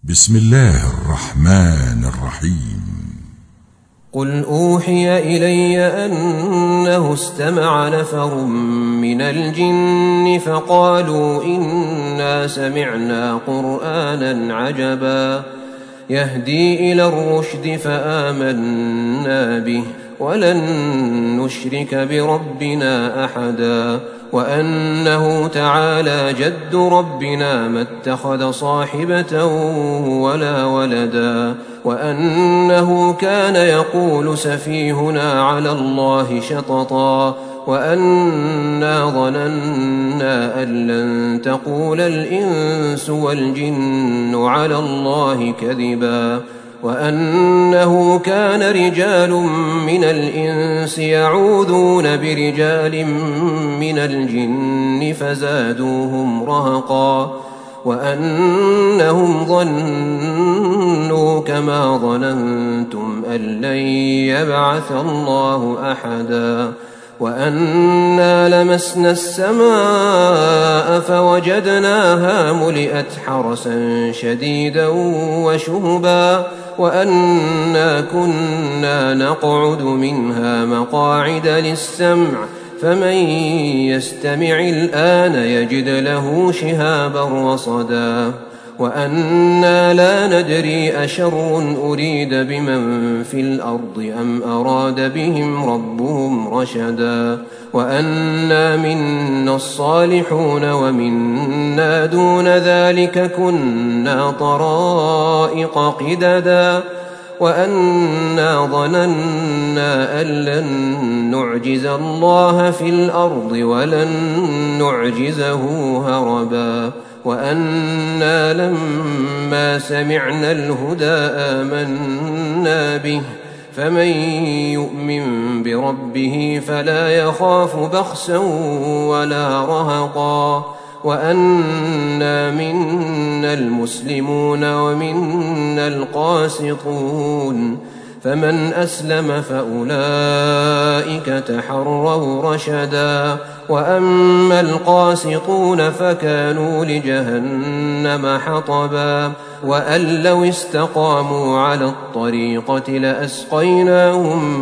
بسم الله الرحمن الرحيم. قل أوحي إلي أنه استمع نفر من الجن فقالوا إنا سمعنا قرآنا عجبا يهدي إلى الرشد فآمنا به ولن نشرك بربنا أحدا وأنه تعالى جد ربنا ما اتخذ صاحبة ولا ولدا وأنه كان يقول سفيهنا على الله شططا وأنا ظننا أن لن تقول الإنس والجن على الله كذبا وأنه كان رجال من الإنس يعوذون برجال من الجن فزادوهم رهقا وأنهم ظنوا كما ظننتم أن لن يبعث الله أحدا وأنا لمسنا السماء فوجدناها ملئت حرسا شديدا وشهبا وأنا كنا نقعد منها مقاعد للسمع فمن يستمع الآن يجد له شهابا رصدا وأنا لا ندري أشر أريد بمن في الأرض أم أراد بهم ربهم رشدا وأنا منا الصالحون ومنا دون ذلك كنا طرائق قددا وأنا ظننا أن لن نعجز الله في الأرض ولن نعجزه هربا وأنا لما سمعنا الهدى آمنا به فمن يؤمن بربه فلا يخاف بخسا ولا رهقا وأنا منا المسلمون ومنا القاسطون فمن أسلم فأولئك تحروا رشدا وأما القاسطون فكانوا لجهنم حطبا وأن لو استقاموا على الطريقة لأسقيناهم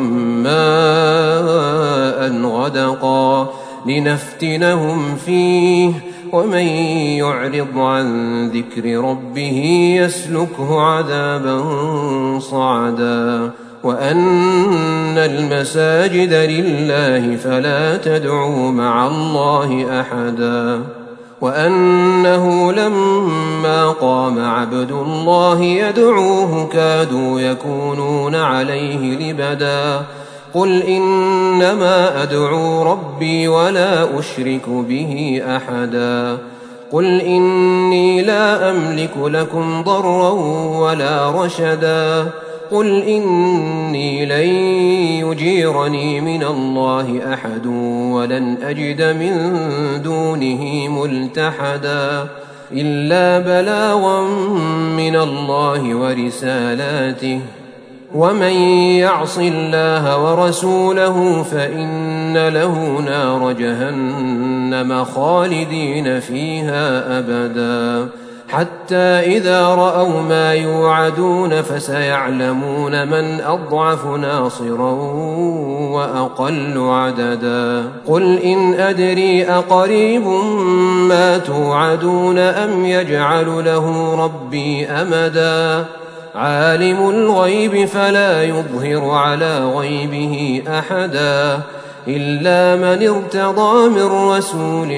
ماء غدقا لنفتنهم فيه ومن يعرض عن ذكر ربه يسلكه عذابا صعدا وأن المساجد لله فلا تدعوا مع الله أحدا وأنه لما قام عبد الله يدعوه كادوا يكونون عليه لبدا قل إنما أدعو ربي ولا أشرك به أحدا قل إني لا أملك لكم ضرا ولا رشدا قل إني لن يجيرني من الله أحد ولن أجد من دونه ملتحدا إلا بلاغا من الله ورسالاته ومن يعص الله ورسوله فإن له نار جهنم خالدين فيها أبدا حتى إذا رأوا ما يوعدون فسيعلمون من أضعف ناصرا وأقل عددا قل إن أدري أقريب ما توعدون أم يجعل له ربي أمدا عالم الغيب فلا يظهر على غيبه أحدا إلا من ارتضى من رسول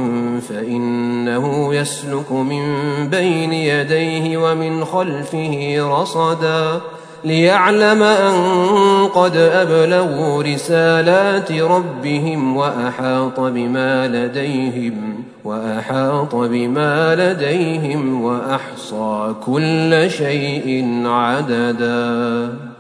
فإنه يسلك من بين يديه ومن خلفه رصدا ليعلم أن قد أبلغوا رسالات ربهم وأحاط بما لديهم وأحصى كل شيء عددا.